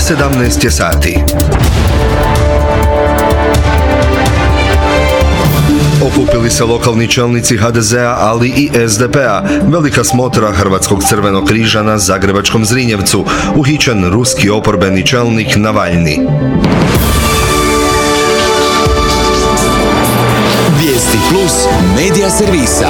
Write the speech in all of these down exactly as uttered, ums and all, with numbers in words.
sedamnaest je sati. Okupili se lokalni čelnici ha de zea, ali i es de pe-a. Velika smotra Hrvatskog crvenog križa na zagrebačkom Zrinjevcu. Uhićen ruski oporbeni čelnik Navalni. Vijesti plus medija servisa.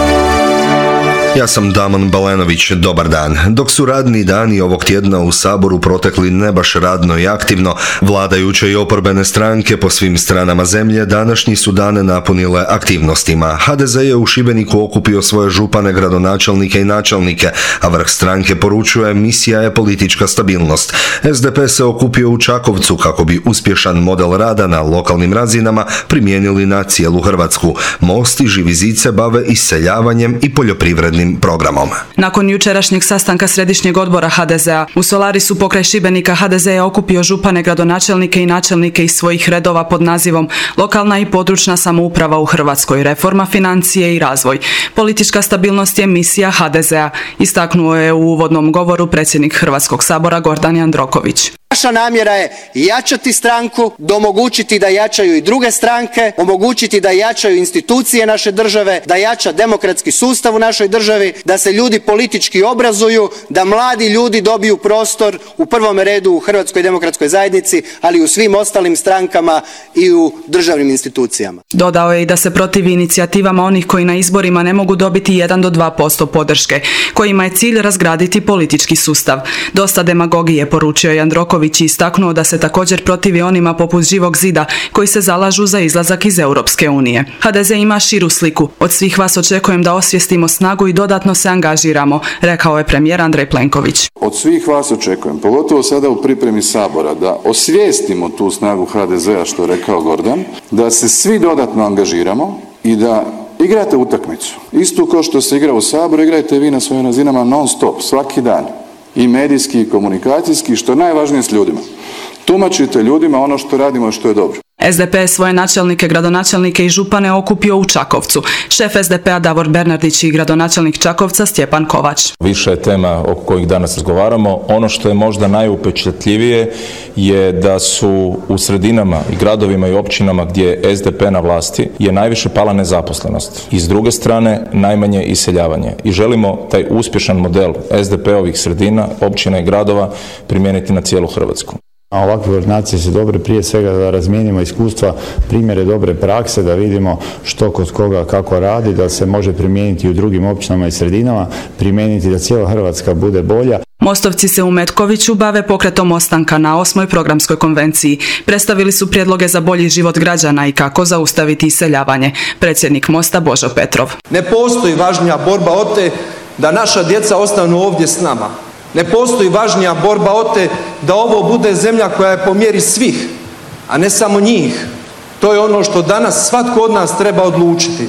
Ja sam Damon Balenović, dobar dan. Dok su radni dani ovog tjedna u Saboru protekli ne baš radno i aktivno, vladajuće i oporbene stranke po svim stranama zemlje današnji su dane napunile aktivnostima. ha de ze je u Šibeniku okupio svoje župane, gradonačelnike i načelnike, a vrh stranke poručuje misija je politička stabilnost. es de pe se okupio u Čakovcu kako bi uspješan model rada na lokalnim razinama primijenili na cijelu Hrvatsku. Most i Živi zid se bave iseljavanjem i poljoprivrednim programom. Nakon jučerašnjeg sastanka Središnjeg odbora ha de zea, u Solarisu pokraj Šibenika ha de ze je okupio župane, gradonačelnike i načelnike iz svojih redova pod nazivom Lokalna i područna samouprava u Hrvatskoj, reforma, financije i razvoj. Politička stabilnost je misija ha de zea, istaknuo je u uvodnom govoru predsjednik Hrvatskog sabora Gordan Jandroković. Naša namjera je jačati stranku, omogućiti da jačaju i druge stranke, omogućiti da jačaju institucije naše države, da jača demokratski sustav u našoj državi, da se ljudi politički obrazuju, da mladi ljudi dobiju prostor u prvom redu u Hrvatskoj demokratskoj zajednici, ali i u svim ostalim strankama i u državnim institucijama. Dodao je i da se protivi inicijativama onih koji na izborima ne mogu dobiti jedan do dva posto podrške, kojima je cilj razgraditi politički sustav. Dosta demagogije, poručio Jandroković i istaknuo da se također protivi onima poput Živog zida koji se zalažu za izlazak iz Europske unije. ha de ze ima širu sliku. Od svih vas očekujem da osvijestimo snagu i dodatno se angažiramo, rekao je premijer Andrej Plenković. Od svih vas očekujem, pogotovo sada u pripremi Sabora, da osvijestimo tu snagu ha de zea, što je rekao Gordan, da se svi dodatno angažiramo i da igrate utakmicu. Istu kao što se igra u Saboru, igrajte vi na svojim razinama non stop, svaki dan. I medijski i komunikacijski, što je najvažnije s ljudima. Tumačite ljudima ono što radimo i što je dobro. es de pe je svoje načelnike, gradonačelnike i župane okupio u Čakovcu. Šef es de pe-a Davor Bernardić i gradonačelnik Čakovca Stjepan Kovač. Više je tema oko kojih danas razgovaramo. Ono što je možda najupečatljivije je da su u sredinama i gradovima i općinama gdje je es de pe na vlasti je najviše pala nezaposlenost. I s druge strane najmanje iseljavanje. I želimo taj uspješan model es de pe-ovih sredina, općina i gradova primijeniti na cijelu Hrvatsku. A ovakve koordinacije su dobre prije svega da razmijenimo iskustva, primjere dobre prakse, da vidimo što kod koga kako radi, da se može primijeniti u drugim općinama i sredinama, primijeniti da cijela Hrvatska bude bolja. Mostovci se u Metkoviću bave pokretom ostanka na osmoj programskoj konvenciji. Predstavili su prijedloge za bolji život građana i kako zaustaviti iseljavanje. Predsjednik Mosta Božo Petrov. Ne postoji važnija borba od te da naša djeca ostanu ovdje s nama. Ne postoji važnija borba od te da ovo bude zemlja koja je po mjeri svih, a ne samo njih. To je ono što danas svatko od nas treba odlučiti.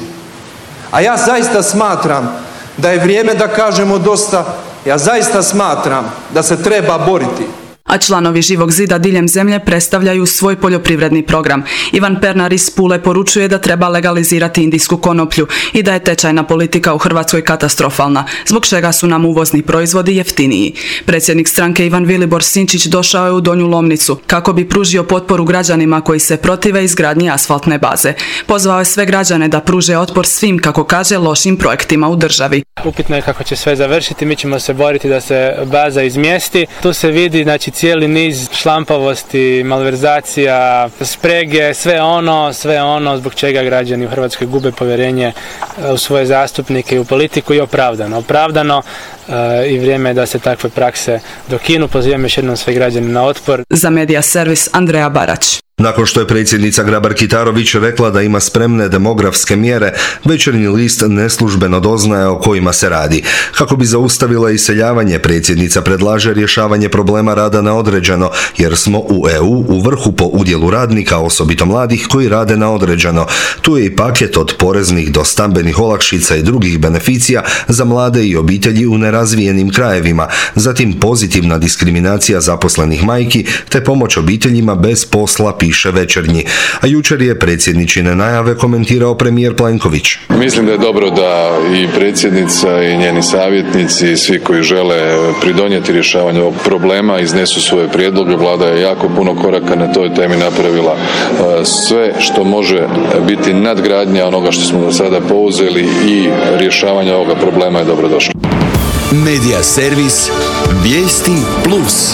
A ja zaista smatram da je vrijeme da kažemo dosta, ja zaista smatram da se treba boriti. A članovi Živog zida diljem zemlje predstavljaju svoj poljoprivredni program. Ivan Pernar iz Pule poručuje da treba legalizirati indijsku konoplju i da je tečajna politika u Hrvatskoj katastrofalna, zbog čega su nam uvozni proizvodi jeftiniji. Predsjednik stranke Ivan Vilibor Sinčić došao je u Donju Lomnicu kako bi pružio potporu građanima koji se protive izgradnji asfaltne baze. Pozvao je sve građane da pruže otpor svim, kako kaže, lošim projektima u državi. Upitno je kako će sve završiti, mi ćemo se boriti da se baza izmjesti. Tu se vidi, znači, cijeli niz šlampavosti, malverzacija, sprege, sve ono, sve ono zbog čega građani u Hrvatskoj gube povjerenje u svoje zastupnike i u politiku i opravdano. Opravdano e, i vrijeme je da se takve prakse dokinu. Pozivam još jednom sve građane na otpor. Za Medija servis Andreja Barać. Nakon što je predsjednica Grabar-Kitarović rekla da ima spremne demografske mjere, Večernji list neslužbeno doznaje o kojima se radi. Kako bi zaustavila iseljavanje, predsjednica predlaže rješavanje problema rada na određeno, jer smo u e u u vrhu po udjelu radnika, osobito mladih koji rade na određeno. Tu je i paket od poreznih do stambenih olakšica i drugih beneficija za mlade i obitelji u nerazvijenim krajevima, zatim pozitivna diskriminacija zaposlenih majki te pomoć obiteljima bez posla, piše Večernji. A jučer je predsjedničine najave komentirao premijer Plenković. Mislim da je dobro da i predsjednica i njeni savjetnici i svi koji žele pridonijeti rješavanju ovog problema iznesu svoje prijedloge. Vlada je jako puno koraka na toj temi napravila. Sve što može biti nadgradnja onoga što smo do sada pouzeli i rješavanje ovoga problema je dobrodošlo. Medija servis Vijesti Plus.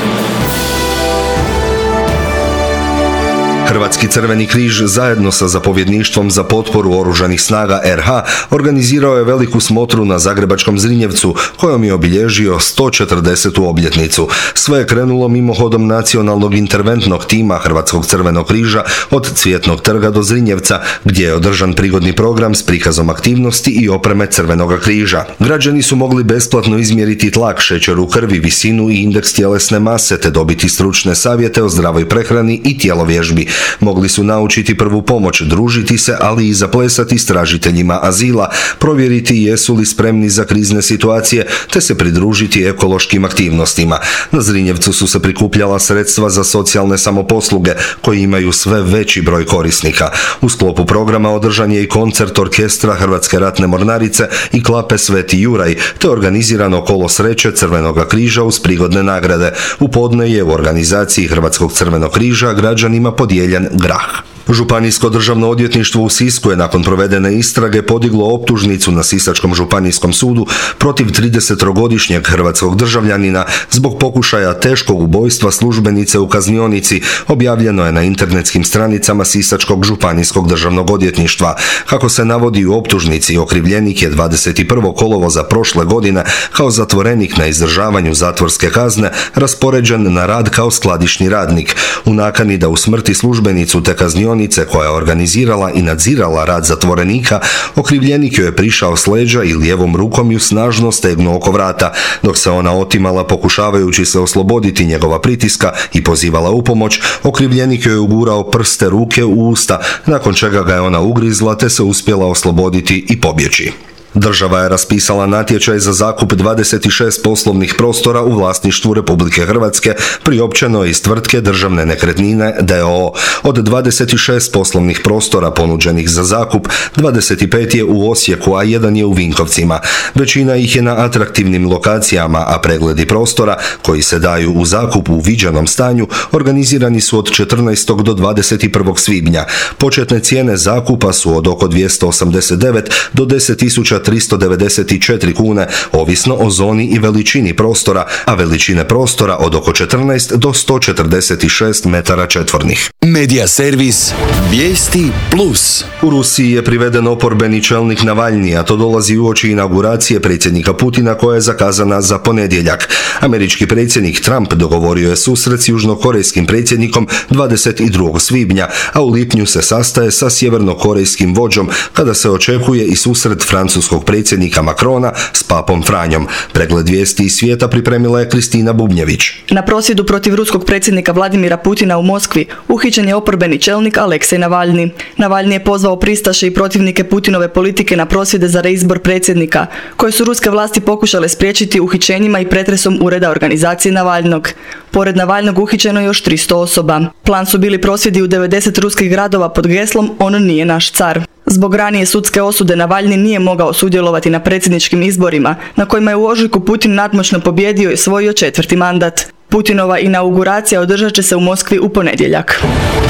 Hrvatski Crveni križ zajedno sa zapovjedništvom za potporu Oružanih snaga er ha organizirao je veliku smotru na zagrebačkom Zrinjevcu kojom je obilježio sto četrdesetu obljetnicu. Sve je krenulo mimohodom nacionalnog interventnog tima Hrvatskog Crvenog križa od Cvjetnog trga do Zrinjevca gdje je održan prigodni program s prikazom aktivnosti i opreme Crvenoga križa. Građani su mogli besplatno izmjeriti tlak, šećer u krvi, visinu i indeks tjelesne mase te dobiti stručne savjete o zdravoj prehrani i tjelovježbi. Mogli su naučiti prvu pomoć, družiti se, ali i zaplesati s tražiteljima azila, provjeriti jesu li spremni za krizne situacije, te se pridružiti ekološkim aktivnostima. Na Zrinjevcu su se prikupljala sredstva za socijalne samoposluge, koji imaju sve veći broj korisnika. U sklopu programa održan je i koncert orkestra Hrvatske ratne mornarice i klape Sveti Juraj, te organizirano kolo sreće Crvenoga križa uz prigodne nagrade. U podne je u organizaciji Hrvatskog Crvenog križa građanima podijeljen grah. Županijsko državno odvjetništvo u Sisku je nakon provedene istrage podiglo optužnicu na Sisačkom županijskom sudu protiv tridesetogodišnjeg hrvatskog državljanina zbog pokušaja teškog ubojstva službenice u kaznionici, objavljeno je na internetskim stranicama Sisačkog županijskog državnog odvjetništva. Kako se navodi u optužnici, okrivljenik je dvadeset prvog kolovoza prošle godine kao zatvorenik na izdržavanju zatvorske kazne raspoređen na rad kao skladišni radnik. U nakani da usmrti službenicu te kaznionice koja je organizirala i nadzirala rad zatvorenika, okrivljenik joj je prišao s leđa i lijevom rukom ju snažno stegnuo oko vrata, dok se ona otimala pokušavajući se osloboditi njegova pritiska i pozivala u pomoć, okrivljenik joj je ugurao prste ruke u usta, nakon čega ga je ona ugrizla te se uspjela osloboditi i pobjeći. Država je raspisala natječaj za zakup dvadeset šest poslovnih prostora u vlasništvu Republike Hrvatske, priopćeno je iz tvrtke Državne nekretnine d o o. Od dvadeset šest poslovnih prostora ponuđenih za zakup, dvadeset pet je u Osijeku, a jedan je u Vinkovcima. Većina ih je na atraktivnim lokacijama, a pregledi prostora, koji se daju u zakup u viđenom stanju, organizirani su od četrnaestog do dvadeset prvog svibnja. Početne cijene zakupa su od oko dvjesto osamdeset devet do deset tisuća tristo devedeset četiri kune, ovisno o zoni i veličini prostora, a veličine prostora od oko četrnaest do sto četrdeset šest metara četvornih. Medija servis Vijesti Plus. U Rusiji je priveden oporbeni čelnik Navalni, a to dolazi uoči inauguracije predsjednika Putina koja je zakazana za ponedjeljak. Američki predsjednik Trump dogovorio je susret s južnokorejskim predsjednikom dvadeset drugog svibnja, a u lipnju se sastaje sa sjevernokorejskim vođom kada se očekuje i susret francuskog predsjednika Macrona s papom Franjom. Pregled vijesti iz svijeta pripremila je Kristina Bubnjević. Na prosvjedu protiv ruskog predsjednika Vladimira Putina u Moskvi uhićen je oporbeni čelnik Aleksej Navalni. Navalni je pozvao pristaše i protivnike Putinove politike na prosvjede za reizbor predsjednika, koje su ruske vlasti pokušale spriječiti uhićenjima i pretresom ureda organizacije Navalnog. Pored Navalnog uhićeno je još tristo osoba. Plan su bili prosvjedi u devedeset ruskih gradova pod geslom "On nije naš car". Zbog ranije sudske osude Navalni nije mogao sudjelovati na predsjedničkim izborima, na kojima je u ožujku Putin nadmoćno pobijedio i osvojio četvrti mandat. Putinova inauguracija održat će se u Moskvi u ponedjeljak.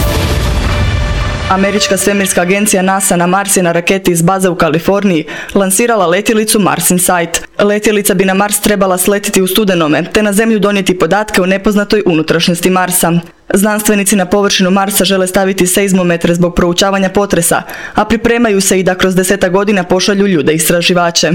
Američka svemirska agencija NASA na Mars je na raketi iz baze u Kaliforniji lansirala letjelicu Mars Insight. Letjelica bi na Mars trebala sletiti u studenome, te na Zemlju donijeti podatke o nepoznatoj unutrašnjosti Marsa. Znanstvenici na površinu Marsa žele staviti seizmometre zbog proučavanja potresa, a pripremaju se i da kroz desetak godina pošalju ljude istraživače.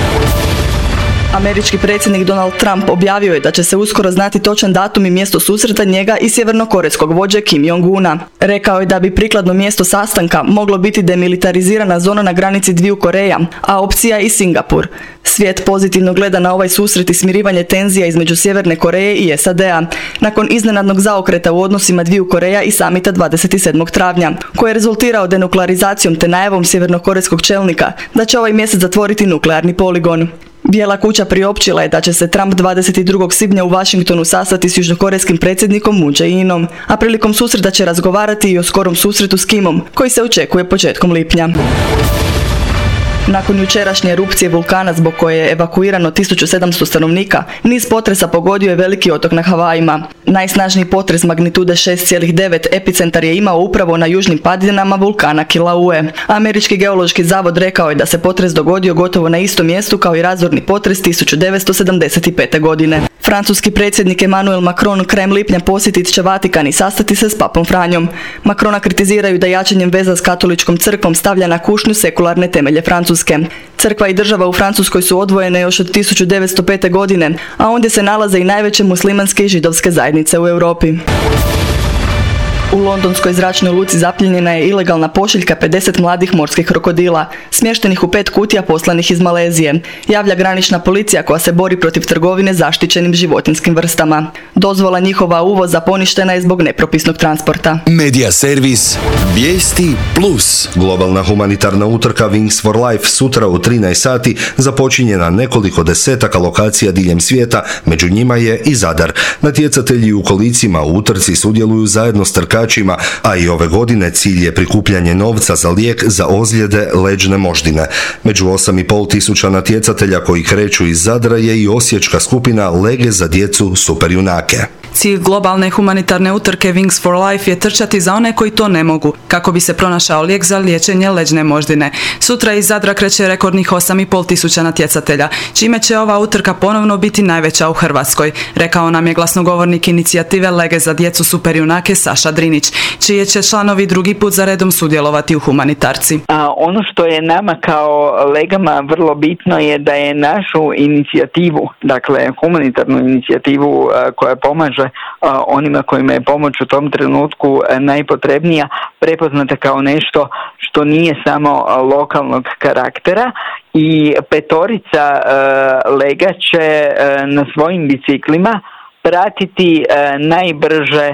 Američki predsjednik Donald Trump objavio je da će se uskoro znati točan datum i mjesto susreta njega i sjevernokorejskog vođe Kim Jong-una. Rekao je da bi prikladno mjesto sastanka moglo biti demilitarizirana zona na granici dviju Koreja, a opcija i Singapur. Svijet pozitivno gleda na ovaj susret i smirivanje tenzija između Sjeverne Koreje i S A D-a, nakon iznenadnog zaokreta u odnosima dviju Koreja i samita dvadeset sedmog travnja, koji je rezultirao denuklearizacijom te najavom sjevernokorejskog čelnika da će ovaj mjesec zatvoriti nuklearni poligon. Bijela kuća priopćila je da će se Trump dvadeset drugog svibnja u Washingtonu sastati s južnokorejskim predsjednikom Moon Jae-inom, a prilikom susreta će razgovarati i o skorom susretu s Kimom, koji se očekuje početkom lipnja. Nakon jučerašnje erupcije vulkana zbog koje je evakuirano tisuću sedamsto stanovnika, niz potresa pogodio je veliki otok na Havajima. Najsnažniji potres magnitude šest zarez devet epicentar je imao upravo na južnim padinama vulkana Kilauea. Američki geološki zavod rekao je da se potres dogodio gotovo na istom mjestu kao i razorni potres tisuću devetsto sedamdeset pete. godine. Francuski predsjednik Emmanuel Macron krajem lipnja posjetit će Vatikan i sastati se s papom Franjom. Macrona kritiziraju da jačanjem veza s katoličkom crkvom stavlja na kušnju sekularne temelje Francuske. Crkva i država u Francuskoj su odvojene još od tisuću devetsto pete. godine, a ondje se nalaze i najveće muslimanske i židovske zajednice u Europi. U londonskoj zračnoj luci zapljenjena je ilegalna pošiljka pedeset mladih morskih krokodila, smještenih u pet kutija poslanih iz Malezije, javlja granična policija koja se bori protiv trgovine zaštićenim životinjskim vrstama. Dozvola njihova uvoza poništena je zbog nepropisnog transporta. Medija servis Vijesti Plus. Globalna humanitarna utrka Wings for Life sutra u trinaest sati započinje na nekoliko desetaka lokacija diljem svijeta, među njima je i Zadar. Natjecatelji u kolicima u utrci sudjeluju zajedno s trkačima, a i ove godine cilj je prikupljanje novca za lijek za ozljede leđne moždine. Među osam i pol tisuća natjecatelja koji kreću iz Zadra je i osječka skupina Lege za djecu superjunake. Cilj globalne humanitarne utrke Wings for Life je trčati za one koji to ne mogu, kako bi se pronašao lijek za liječenje leđne moždine. Sutra iz Zadra kreće rekordnih osam i pol tisuća natjecatelja, čime će ova utrka ponovno biti najveća u Hrvatskoj, rekao nam je glasnogovornik inicijative Lege za djecu superjunake Saša Drinić, čije će članovi drugi put za redom sudjelovati u humanitarci. A ono što je nama kao Legama vrlo bitno je da je našu inicijativu, dakle humanitarnu inicijativu a, koja pomaže a, onima kojima je pomoć u tom trenutku a, najpotrebnija, prepoznata kao nešto što nije samo a, lokalnog karaktera, i petorica a, Lega će a, na svojim biciklima pratiti a, najbrže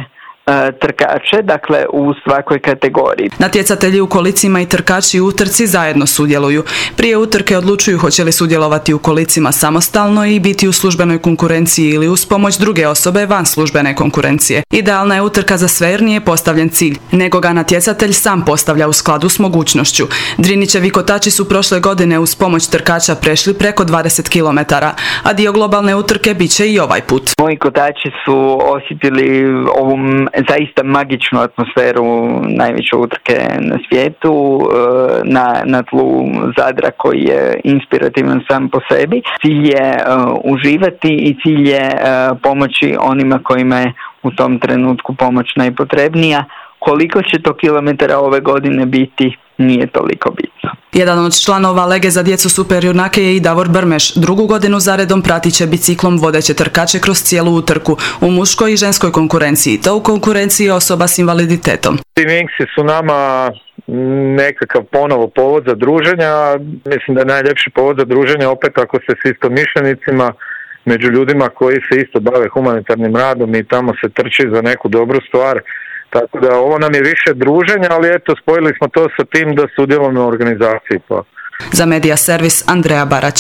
trkače, dakle u svakoj kategoriji. Natjecatelji u kolicima i trkači u utrci zajedno sudjeluju. Prije utrke odlučuju hoće li sudjelovati u kolicima samostalno i biti u službenoj konkurenciji ili uz pomoć druge osobe van službene konkurencije. Idealna je utrka za sve jer nije postavljen cilj, nego ga natjecatelj sam postavlja u skladu s mogućnošću. Drinićevi kotači su prošle godine uz pomoć trkača prešli preko dvadeset kilometara, a dio globalne utrke bit će i ovaj put. Moji kotači su osjetili ovu zaista magičnu atmosferu najveće utrke na svijetu, na, na tlu Zadra koji je inspirativan sam po sebi. Cilj je uh, uživati i cilj je uh, pomoći onima kojima je u tom trenutku pomoć najpotrebnija. Koliko će to kilometara ove godine biti, nije toliko bitno. Jedan od članova Lege za djecu superjunake je i Davor Brmeš. Drugu godinu zaredom pratit će biciklom vodeće trkače kroz cijelu utrku u muškoj i ženskoj konkurenciji, to u konkurenciji osoba s invaliditetom. Wingsi su nama nekakav ponovo povod za druženja. Mislim da je najljepši povod za druženje opet ako se s istomišljenicima, među ljudima koji se isto bave humanitarnim radom i tamo se trči za neku dobru stvar. Tako da ovo nam je više druženja, ali eto, spojili smo to sa tim da sudjelujemo u organizaciji. Pa. Za Medija servis Andreja Barać.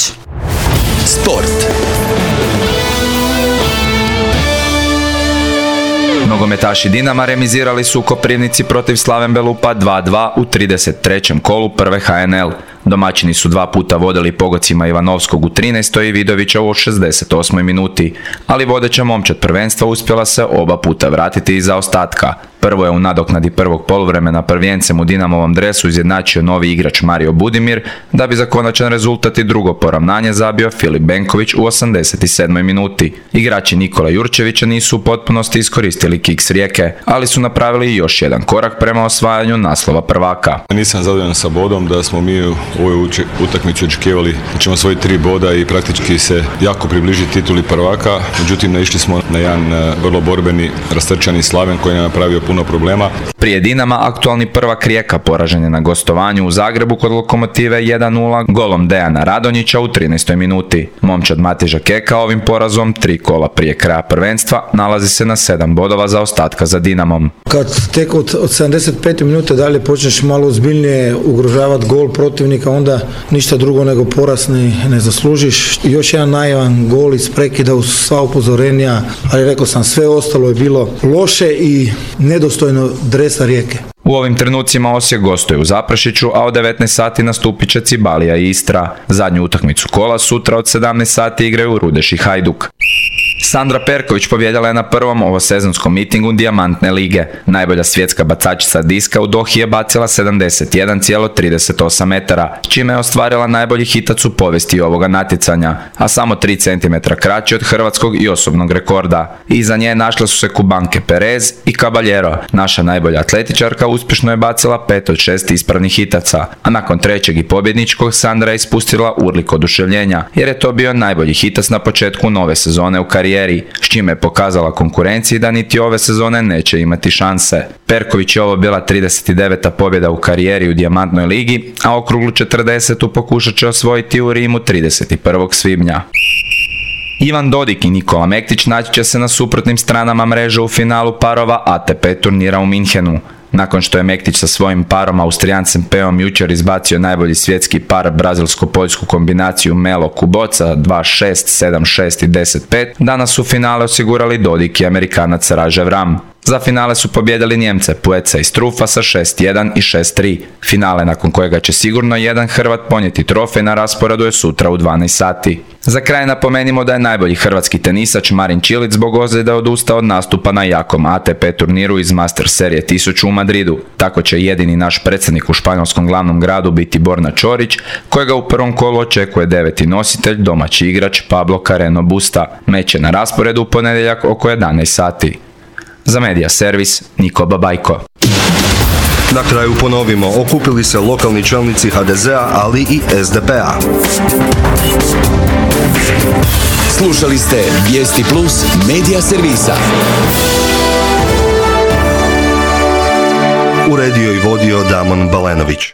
Sport. Nogometaši Dinama remizirali su u Koprivnici protiv Slaven Belupa dva dva u trideset trećem kolu prve H N L. Domaćini su dva puta vodili pogocima Ivanovskog u trinaestoj i Vidovića u šezdeset osmoj minuti, ali vodeća momčad prvenstva uspjela se oba puta vratiti iza ostatka. Prvo je u nadoknadi prvog poluvremena prvijencem u Dinamovom dresu izjednačio novi igrač Mario Budimir, da bi za konačan rezultat i drugo poravnanje zabio Filip Benković u osamdeset sedmoj minuti. Igrači Nikola Jurčevića nisu u potpunosti iskoristili kiks Rijeke, ali su napravili još jedan korak prema osvajanju naslova prvaka. Nisam zadovoljan sa bodom, da smo mi u ovoj utakmici očekivali da ćemo svoji tri boda i praktički se jako približiti tituli prvaka, međutim naišli smo na jedan vrlo borbeni, rastrčani Slaven koji je napravio puno puno problema. Prije Dinama aktualni prvak Rijeka poražen je na gostovanju u Zagrebu kod Lokomotive jedan nula golom Dejana Radonjića u trinaestoj minuti. Momčad Mateža Keka ovim porazom, tri kola prije kraja prvenstva, nalazi se na sedam bodova za ostatka za Dinamom. Kad tek od, od sedamdeset pete minute dalje počneš malo ozbiljnije ugrožavati gol protivnika, onda ništa drugo nego poraz ne, ne zaslužiš. Još jedan naivan gol iz prekida uz sva upozorenja, ali rekao sam, sve ostalo je bilo loše i nedostojno dresa Rijeke. U ovim trenucima Osijek gostuje u Zaprašiću, a od devetnaest sati nastupit će Cibalija i Istra. Zadnju utakmicu kola sutra od sedamnaest sati igraju Rudeš i Hajduk. Sandra Perković pobjedila je na prvom ovosezonskom mitingu Dijamantne lige. Najbolja svjetska bacačica diska u Dohi je bacila sedamdeset jedan zarez trideset osam metara, čime je ostvarila najbolji hitac u povijesti ovoga natjecanja, a samo tri centimetra kraći od hrvatskog i osobnog rekorda. Iza nje našle su se Kubanke Perez i Caballero. Naša najbolja atletičarka uspješno je bacila pet od šest ispravnih hitaca, a nakon trećeg i pobjedničkog Sandra je ispustila urlik oduševljenja, jer je to bio najbolji hitac na početku nove sezone u karijeri, s čime je pokazala konkurenciji da niti ove sezone neće imati šanse. Perković je ovo bila trideset deveta pobjeda u karijeri u Dijamantnoj ligi, a okruglu četrdesetu pokušat će osvojiti u Rimu trideset prvog svibnja. Ivan Dodik i Nikola Mektić naći će se na suprotnim stranama mreže u finalu parova A T P turnira u Minhenu. Nakon što je Mektić sa svojim parom Austrijancem Peom jučer izbacio najbolji svjetski par brazilsko-poljsku kombinaciju Melo Kuboca dva šest, sedam šest i deset pet, danas su finale osigurali Dodik i Amerikanac Rajev Ram. Za finale su pobjedili Njemce Pueca i Strufa sa šest jedan i šest tri. Finale nakon kojega će sigurno jedan Hrvat ponijeti trofej na rasporedu je sutra u dvanaest sati. Za kraj napomenimo da je najbolji hrvatski tenisač Marin Čilić zbog ozljede odustao od nastupa na jakom A T P turniru iz Master serije tisuću u Madridu. Tako će jedini naš predsjednik u španjolskom glavnom gradu biti Borna Ćorić, kojega u prvom kolu očekuje deveti nositelj, domaći igrač Pablo Carreno Busta. Meč je na rasporedu u ponedjeljak oko jedanaest sati. Za Medija servis, Niko Babajko. Na kraju ponovimo, okupili se lokalni čelnici H D Z-a, ali i S D P-a. Slušali ste Vijesti Plus Medija servisa. Uredio i vodio Damon Balenović.